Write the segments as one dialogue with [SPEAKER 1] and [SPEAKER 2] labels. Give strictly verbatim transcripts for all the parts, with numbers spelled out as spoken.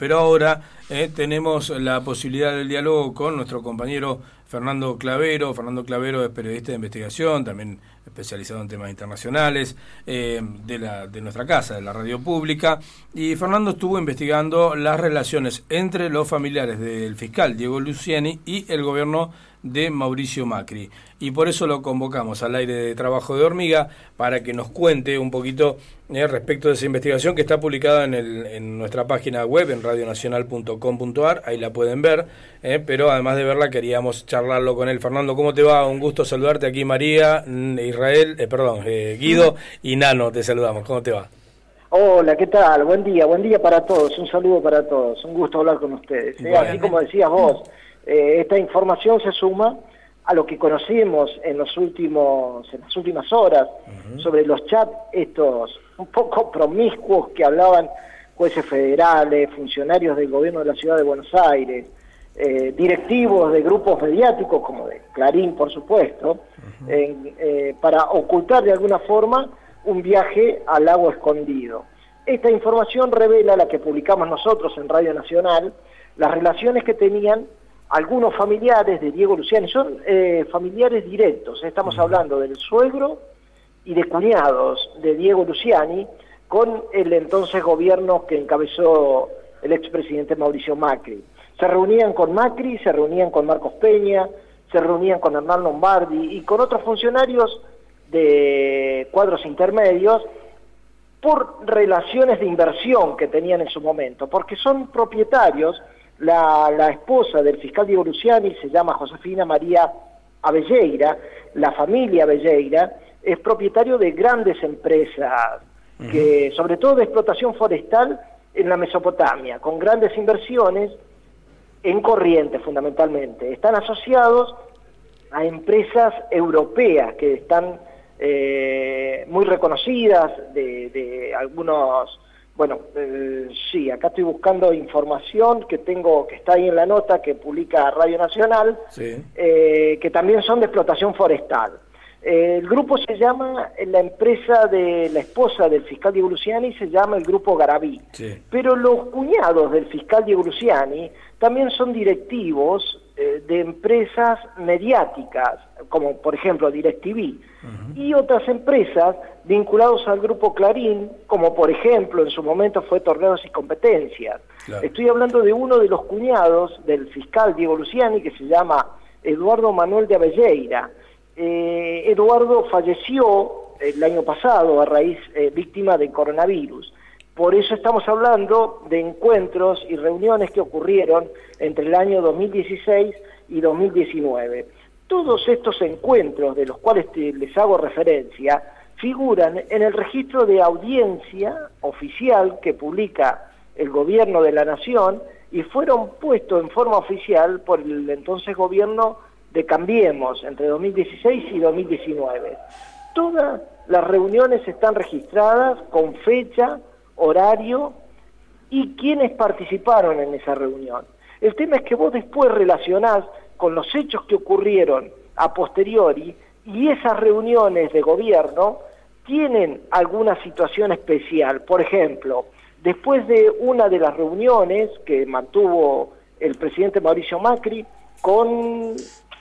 [SPEAKER 1] Pero ahora eh, tenemos la posibilidad del diálogo con nuestro compañero Fernando Clavero. Fernando Clavero es periodista de investigación, también especializado en temas internacionales, eh, de, la, de nuestra casa, de la radio pública. Y Fernando estuvo investigando las relaciones entre los familiares del fiscal Diego Luciani y el gobierno de Mauricio Macri. Y por eso lo convocamos al aire de Trabajo de Hormiga para que nos cuente un poquito eh, respecto de esa investigación que está publicada en, el, en nuestra página web, en radio nacional punto com punto a r. Ahí la pueden ver, eh, pero además de verla queríamos charlarlo con él. Fernando, ¿cómo te va? Un gusto saludarte aquí, María, Israel, eh, perdón, eh, Guido y Nano, te saludamos. ¿Cómo te va?
[SPEAKER 2] Hola, ¿qué tal? Buen día, buen día para todos, un saludo para todos, un gusto hablar con ustedes. Eh, así como decías vos, eh, esta información se suma a lo que conocimos en los últimos, en las últimas horas, uh-huh, sobre los chats estos un poco promiscuos que hablaban jueces federales, funcionarios del gobierno de la ciudad de Buenos Aires, eh, directivos de grupos mediáticos como de Clarín, por supuesto, uh-huh, en, eh, para ocultar de alguna forma un viaje al lago escondido. Esta información revela, la que publicamos nosotros en Radio Nacional, las relaciones que tenían algunos familiares de Diego Luciani. Son eh, familiares directos, estamos hablando del suegro y de cuñados de Diego Luciani con el entonces gobierno que encabezó el expresidente Mauricio Macri. Se reunían con Macri, se reunían con Marcos Peña, se reunían con Hernán Lombardi y con otros funcionarios de cuadros intermedios por relaciones de inversión que tenían en su momento, porque son propietarios. La, la esposa del fiscal Diego Luciani se llama Josefina María Abelleira, la familia Abelleira es propietario de grandes empresas, uh-huh, que sobre todo de explotación forestal en la Mesopotamia, con grandes inversiones en Corrientes fundamentalmente. Están asociados a empresas europeas que están eh, muy reconocidas, de, de algunos, bueno, eh, sí, acá estoy buscando información que tengo, que está ahí en la nota que publica Radio Nacional, sí, eh, que también son de explotación forestal. Eh, el grupo se llama, la empresa de la esposa del fiscal Diego Luciani se llama el Grupo Garaví, sí, pero los cuñados del fiscal Diego Luciani también son directivos eh, de empresas mediáticas, como por ejemplo DirecTV, uh-huh, y otras empresas vinculados al Grupo Clarín, como por ejemplo en su momento fue Torneos y Competencias. Claro. Estoy hablando de uno de los cuñados del fiscal Diego Luciani, que se llama Eduardo Manuel de Abelleira. Eh, Eduardo falleció el año pasado a raíz, eh, víctima del coronavirus. Por eso estamos hablando de encuentros y reuniones que ocurrieron entre el año dos mil dieciséis y dos mil diecinueve. Todos estos encuentros, de los cuales te, les hago referencia, figuran en el registro de audiencia oficial que publica el gobierno de la Nación y fueron puestos en forma oficial por el entonces gobierno de Cambiemos entre dos mil dieciséis y dos mil diecinueve. Todas las reuniones están registradas con fecha, horario y quienes participaron en esa reunión. El tema es que vos después relacionás con los hechos que ocurrieron a posteriori y esas reuniones de gobierno tienen alguna situación especial. Por ejemplo, después de una de las reuniones que mantuvo el presidente Mauricio Macri con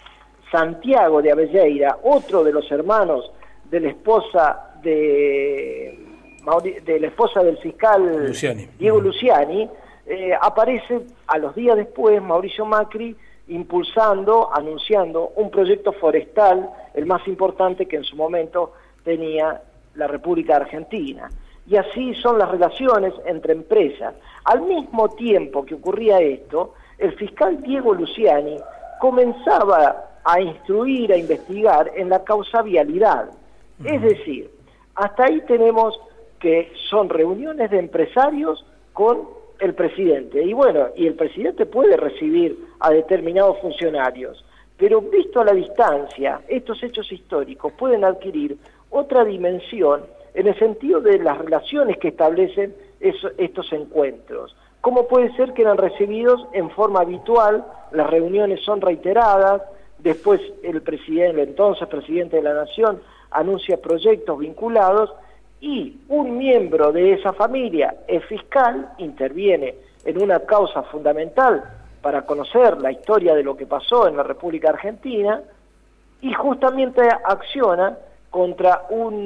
[SPEAKER 2] Santiago de Abelleira, otro de los hermanos de la esposa de, de la esposa del fiscal Luciani. Diego Luciani, eh, aparece a los días después Mauricio Macri impulsando, anunciando un proyecto forestal, el más importante que en su momento tenía la República Argentina. Y así son las relaciones entre empresas. Al mismo tiempo que ocurría esto, el fiscal Diego Luciani comenzaba a instruir, a investigar en la causa vialidad. Uh-huh. Es decir, hasta ahí tenemos que son reuniones de empresarios con el presidente. Y bueno, y el presidente puede recibir a determinados funcionarios, pero visto a la distancia, estos hechos históricos pueden adquirir otra dimensión en el sentido de las relaciones que establecen eso, estos encuentros. ¿Cómo puede ser que eran recibidos en forma habitual? Las reuniones son reiteradas, después el presidente, el entonces presidente de la Nación, anuncia proyectos vinculados y un miembro de esa familia, el fiscal, interviene en una causa fundamental para conocer la historia de lo que pasó en la República Argentina, y justamente acciona contra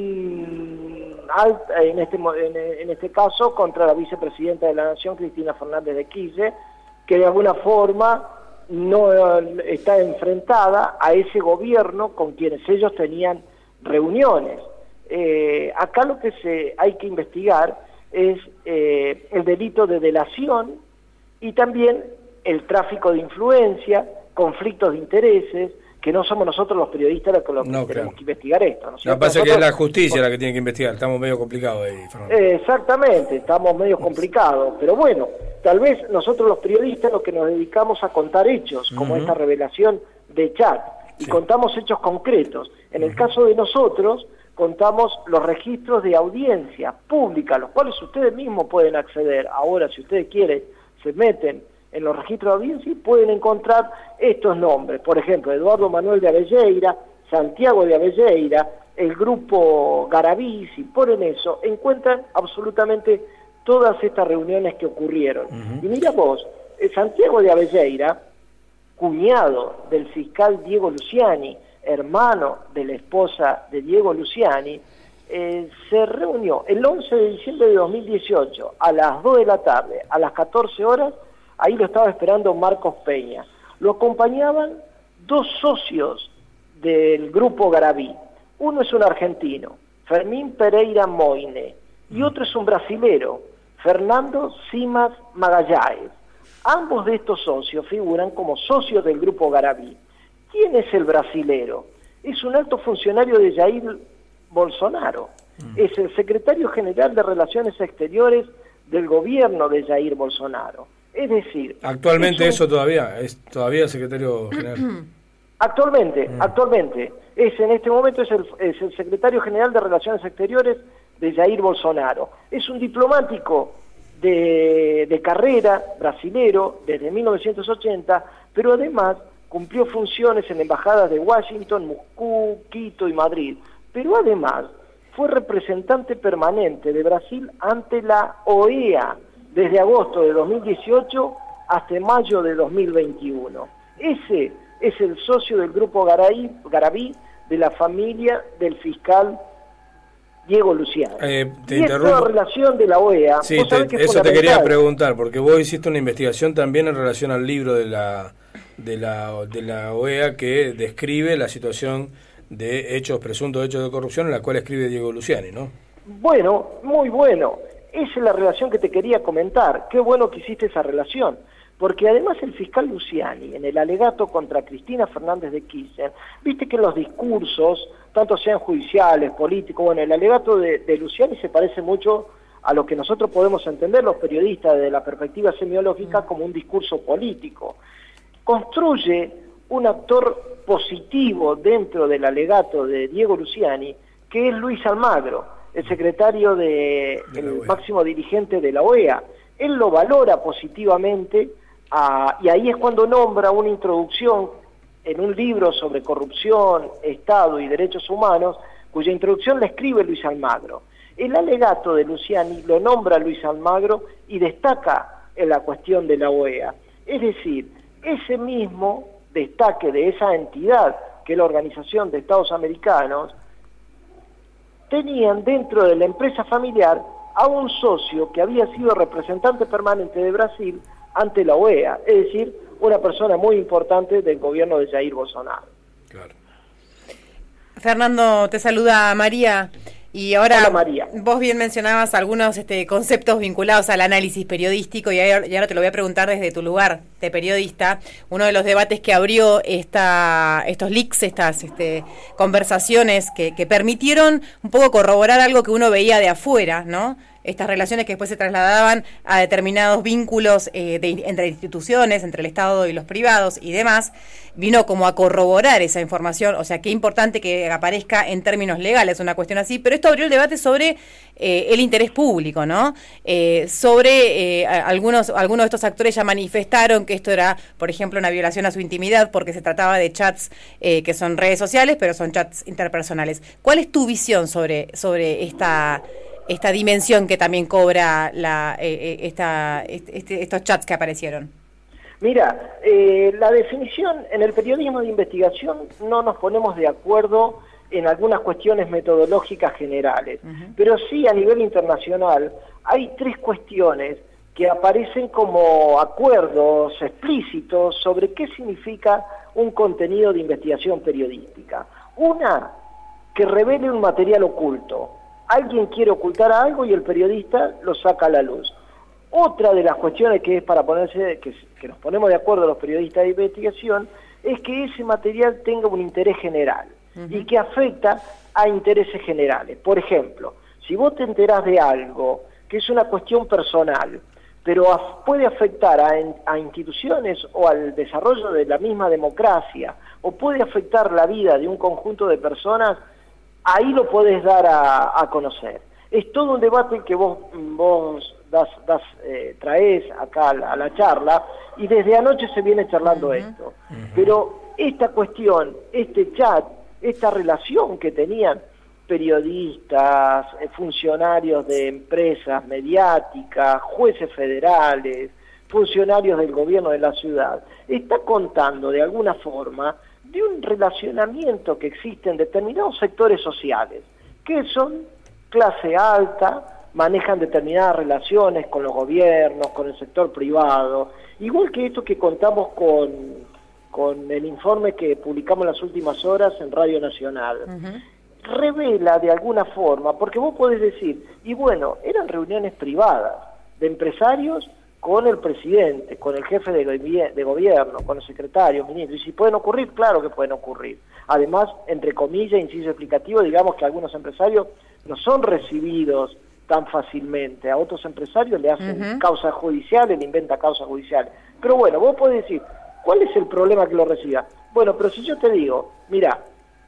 [SPEAKER 2] un alta, en este en este caso contra la vicepresidenta de la Nación, Cristina Fernández de Kirchner, que de alguna forma no está enfrentada a ese gobierno con quienes ellos tenían reuniones. Eh, acá lo que se hay que investigar es eh, el delito de delación y también el tráfico de influencia, conflictos de intereses, que no somos nosotros los periodistas los que, lo que
[SPEAKER 1] no,
[SPEAKER 2] tenemos
[SPEAKER 1] claro.
[SPEAKER 2] que investigar esto. ¿no?
[SPEAKER 1] Lo que pasa
[SPEAKER 2] nosotros,
[SPEAKER 1] es que es la justicia la que tiene que investigar, estamos medio complicados ahí, Fernando.
[SPEAKER 2] Eh, exactamente, estamos medio complicados, pero bueno, tal vez nosotros los periodistas lo que nos dedicamos a contar hechos, como uh-huh. esta revelación de chat, y sí. contamos hechos concretos. En uh-huh. el caso de nosotros, contamos los registros de audiencia pública, a los cuales ustedes mismos pueden acceder. Ahora, si ustedes quieren, se meten en los registros de audiencia y pueden encontrar estos nombres. Por ejemplo, Eduardo Manuel de Avelleira, Santiago de Avelleira, el grupo Garabí. Si ponen eso, encuentran absolutamente todas estas reuniones que ocurrieron. Uh-huh. Y mira vos, eh, Santiago de Avelleira, cuñado del fiscal Diego Luciani, hermano de la esposa de Diego Luciani, eh, se reunió el once de diciembre de dos mil dieciocho a las dos de la tarde, a las catorce horas, ahí lo estaba esperando Marcos Peña. Lo acompañaban dos socios del grupo Garabí. Uno es un argentino, Fermín Pereira Moine, y otro es un brasilero, Fernando Simas Magalhães. Ambos de estos socios figuran como socios del grupo Garabí. ¿Quién es el brasilero? Es un alto funcionario de Jair Bolsonaro. Mm. Es el secretario general de Relaciones Exteriores del gobierno de Jair Bolsonaro. Es decir...
[SPEAKER 1] Actualmente es un... eso todavía, es todavía secretario general.
[SPEAKER 2] Actualmente, mm. actualmente. Es en este momento es el, es el secretario general de Relaciones Exteriores de Jair Bolsonaro. Es un diplomático de, de carrera, brasilero, desde mil novecientos ochenta, pero además cumplió funciones en embajadas de Washington, Moscú, Quito y Madrid. Pero además fue representante permanente de Brasil ante la O E A desde agosto de dos mil dieciocho hasta mayo de dos mil veintiuno. Ese es el socio del grupo Garabí, Garabí de la familia del fiscal Diego Luciani.
[SPEAKER 1] Eh, te
[SPEAKER 2] y
[SPEAKER 1] interrumpo.
[SPEAKER 2] Esta relación de la O E A...
[SPEAKER 1] Sí, te, eso te quería preguntar, porque vos hiciste una investigación también en relación al libro de la, de la, de la O E A que describe la situación de hechos, presuntos hechos de corrupción en la cual escribe Diego Luciani, ¿no?
[SPEAKER 2] Bueno, muy bueno. Esa es la relación que te quería comentar. Qué bueno que hiciste esa relación. Porque además el fiscal Luciani, en el alegato contra Cristina Fernández de Kirchner, viste que los discursos, tanto sean judiciales, políticos, bueno, el alegato de, de Luciani se parece mucho a lo que nosotros podemos entender los periodistas desde la perspectiva semiológica como un discurso político. Construye un actor positivo dentro del alegato de Diego Luciani, que es Luis Almagro, el secretario de, de el máximo dirigente de la O E A. Él lo valora positivamente, a, y ahí es cuando nombra una introducción en un libro sobre corrupción, Estado y derechos humanos, cuya introducción la escribe Luis Almagro. El alegato de Luciani lo nombra Luis Almagro y destaca en la cuestión de la O E A. Es decir, ese mismo destaque de esa entidad, que es la Organización de Estados Americanos, tenían dentro de la empresa familiar a un socio que había sido representante permanente de Brasil ante la O E A, es decir, una persona muy importante del gobierno de Jair Bolsonaro.
[SPEAKER 3] Claro. Fernando, te saluda María. Y ahora,
[SPEAKER 2] Hola, María.
[SPEAKER 3] Vos bien mencionabas algunos este, conceptos vinculados al análisis periodístico y ahora, y ahora te lo voy a preguntar desde tu lugar de periodista. Uno de los debates que abrió esta, estos leaks, estas este, conversaciones que, que permitieron un poco corroborar algo que uno veía de afuera, ¿no? Estas relaciones que después se trasladaban a determinados vínculos eh, de, entre instituciones, entre el Estado y los privados y demás, vino como a corroborar esa información, o sea, qué importante que aparezca en términos legales una cuestión así, pero esto abrió el debate sobre eh, el interés público, ¿no? Eh, sobre eh, algunos, algunos de estos actores ya manifestaron que esto era, por ejemplo, una violación a su intimidad porque se trataba de chats eh, que son redes sociales, pero son chats interpersonales. ¿Cuál es tu visión sobre, sobre esta... esta dimensión que también cobra la, eh, esta, este, estos chats que aparecieron?
[SPEAKER 2] Mira, eh, la definición en el periodismo de investigación no nos ponemos de acuerdo en algunas cuestiones metodológicas generales, uh-huh. pero sí a nivel internacional hay tres cuestiones que aparecen como acuerdos explícitos sobre qué significa un contenido de investigación periodística. Una, que revele un material oculto. Alguien quiere ocultar algo y el periodista lo saca a la luz. Otra de las cuestiones que es para ponerse, que, que nos ponemos de acuerdo los periodistas de investigación, es que ese material tenga un interés general uh-huh. y que afecta a intereses generales. Por ejemplo, si vos te enterás de algo que es una cuestión personal, pero af- puede afectar a, en, a instituciones o al desarrollo de la misma democracia, o puede afectar la vida de un conjunto de personas, ahí lo podés dar a, a conocer. Es todo un debate que vos, vos das, das, eh, traés acá a la, a la charla, y desde anoche se viene charlando uh-huh. esto. Uh-huh. Pero esta cuestión, este chat, esta relación que tenían periodistas, eh, funcionarios de empresas mediáticas, jueces federales, funcionarios del gobierno de la ciudad, está contando de alguna forma de un relacionamiento que existe en determinados sectores sociales, que son clase alta, manejan determinadas relaciones con los gobiernos, con el sector privado, igual que esto que contamos con, con el informe que publicamos en las últimas horas en Radio Nacional. Uh-huh. Revela de alguna forma, porque vos podés decir, y bueno, eran reuniones privadas de empresarios con el presidente, con el jefe de, de gobierno, con el secretario, ministro, y si pueden ocurrir, claro que pueden ocurrir. Además, entre comillas, inciso explicativo, digamos que algunos empresarios no son recibidos tan fácilmente, a otros empresarios le hacen uh-huh. causas judiciales, le inventan causas judiciales. Pero bueno, vos podés decir, ¿cuál es el problema que lo reciba? Bueno, pero si yo te digo, mira,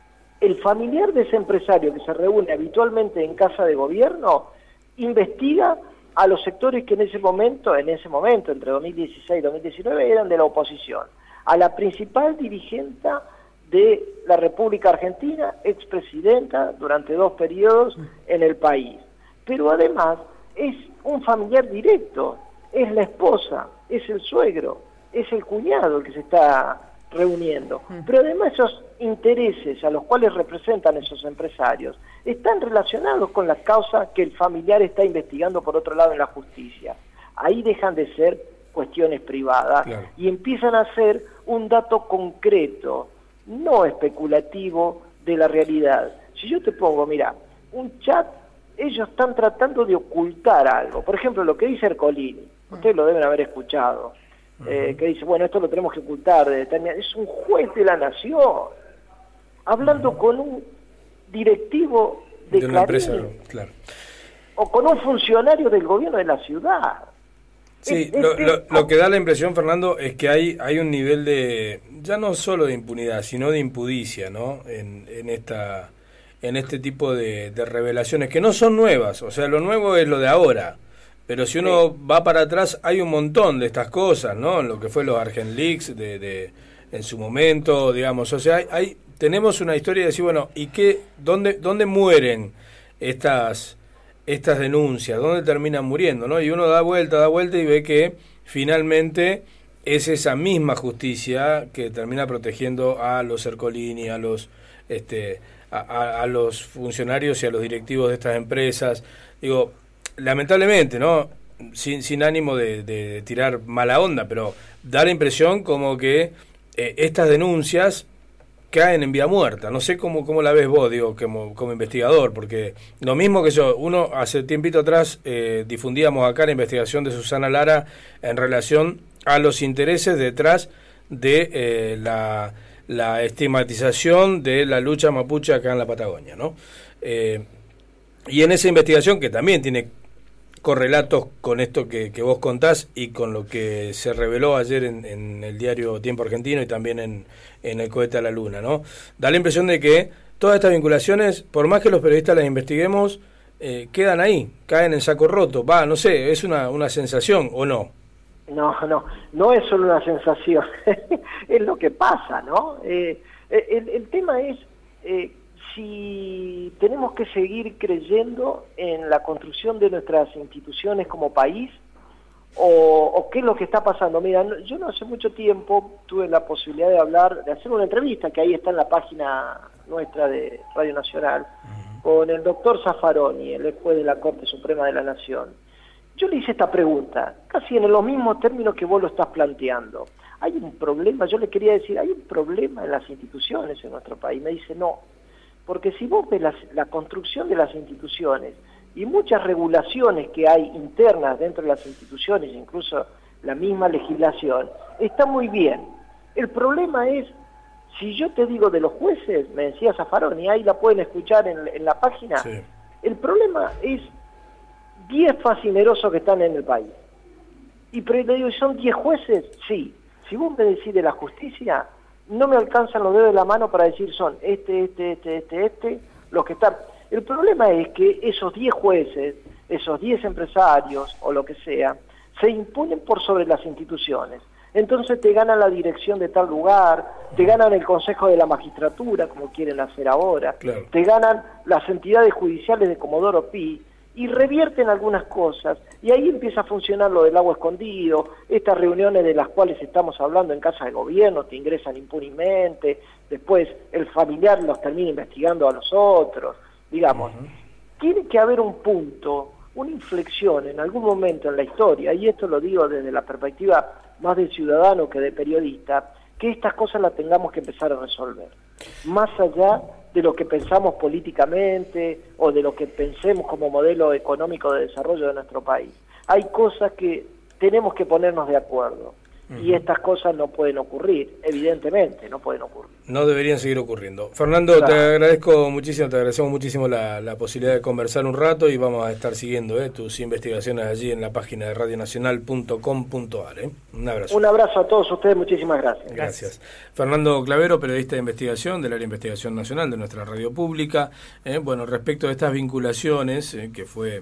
[SPEAKER 2] el familiar de ese empresario que se reúne habitualmente en casa de gobierno investiga a los sectores que en ese momento, en ese momento, entre dos mil dieciséis y dos mil diecinueve, eran de la oposición, a la principal dirigente de la República Argentina, expresidenta durante dos periodos en el país. Pero además es un familiar directo, es la esposa, es el suegro, es el cuñado el que se está reuniendo. Pero además esos intereses a los cuales representan esos empresarios están relacionados con la causa que el familiar está investigando por otro lado en la justicia. Ahí dejan de ser cuestiones privadas, claro, y empiezan a ser un dato concreto, no especulativo, de la realidad. Si yo te pongo, mira, un chat, ellos están tratando de ocultar algo. Por ejemplo, lo que dice Ercolini, ustedes lo deben haber escuchado, eh, que dice, bueno, esto lo tenemos que ocultar, de es un juez de la nación, hablando uh-huh. con un directivo de, de una empresa, claro, o con un funcionario del gobierno de la ciudad.
[SPEAKER 1] Sí, es, lo, es, lo, lo que da la impresión, Fernando, es que hay hay un nivel de, ya no solo de impunidad, sino de impudicia, ¿no? En, en esta en este tipo de, de revelaciones, que no son nuevas, o sea, lo nuevo es lo de ahora, pero si uno sí. va para atrás, hay un montón de estas cosas, ¿no? En lo que fue los Argent Leaks de, de, en su momento, digamos, o sea, hay, hay tenemos una historia de decir, bueno, ¿y qué, dónde, dónde mueren estas estas denuncias, dónde terminan muriendo, ¿no? Y uno da vuelta, da vuelta y ve que finalmente es esa misma justicia que termina protegiendo a los Ercolini, a los este a, a, a los funcionarios y a los directivos de estas empresas. Digo, lamentablemente, ¿no? Sin, sin ánimo de, de tirar mala onda, pero da la impresión como que eh, estas denuncias caen en vía muerta. No sé cómo, cómo la ves vos, digo, como, como investigador, porque lo mismo que yo, uno hace tiempito atrás eh, difundíamos acá la investigación de Susana Lara en relación a los intereses detrás de eh, la, la estigmatización de la lucha mapuche acá en la Patagonia, ¿no? Eh, y en esa investigación, que también tiene correlatos con esto que, que vos contás y con lo que se reveló ayer en, en el diario Tiempo Argentino y también en, en el Cohete a la Luna, ¿no? Da la impresión de que todas estas vinculaciones, por más que los periodistas las investiguemos, eh, quedan ahí, caen en saco roto. Va, no sé, ¿es una, una sensación o no?
[SPEAKER 2] No, no, no es solo una sensación, es lo que pasa, ¿no? Eh, el, el tema es, eh, si tenemos que seguir creyendo en la construcción de nuestras instituciones como país, o, o qué es lo que está pasando. Mira, yo no hace mucho tiempo tuve la posibilidad de hablar, de hacer una entrevista, que ahí está en la página nuestra de Radio Nacional, uh-huh. con el doctor Zaffaroni, el juez de la Corte Suprema de la Nación. Yo le hice esta pregunta, casi en los mismos términos que vos lo estás planteando. Hay un problema, yo le quería decir, hay un problema en las instituciones en nuestro país. Me dice, no, porque si vos ves la, la construcción de las instituciones y muchas regulaciones que hay internas dentro de las instituciones, incluso la misma legislación, está muy bien. El problema es, si yo te digo de los jueces, me decía Zaffaroni, ahí la pueden escuchar en, en la página, sí. El problema es diez facinerosos que están en el país. Y pero le digo, ¿son diez jueces? Sí. Si vos me decís de la justicia, no me alcanzan los dedos de la mano para decir son este, este, este, este, este, los que están. El problema es que esos diez jueces, esos diez empresarios o lo que sea, se imponen por sobre las instituciones. Entonces te ganan la dirección de tal lugar, te ganan el Consejo de la Magistratura, como quieren hacer ahora, claro. Te ganan las entidades judiciales de Comodoro Pi, y revierten algunas cosas, y ahí empieza a funcionar lo del agua escondido, estas reuniones de las cuales estamos hablando en casa de gobierno, te ingresan impunemente, después el familiar los termina investigando a los otros, digamos. Uh-huh. Tiene que haber un punto, una inflexión en algún momento en la historia, y esto lo digo desde la perspectiva más de ciudadano que de periodista, que estas cosas las tengamos que empezar a resolver, más allá de lo que pensamos políticamente o de lo que pensemos como modelo económico de desarrollo de nuestro país. Hay cosas que tenemos que ponernos de acuerdo. Uh-huh. Y estas cosas no pueden ocurrir, evidentemente no pueden ocurrir.
[SPEAKER 1] No deberían seguir ocurriendo. Fernando, claro. Te agradezco muchísimo, te agradecemos muchísimo la, la posibilidad de conversar un rato y vamos a estar siguiendo eh, tus investigaciones allí en la página de radio nacional punto com punto a r. Eh. Un abrazo.
[SPEAKER 2] Un abrazo a todos ustedes, muchísimas gracias.
[SPEAKER 1] Gracias. Fernando Clavero, periodista de investigación del área de investigación nacional de nuestra radio pública. Eh, bueno, respecto a estas vinculaciones, eh, que fue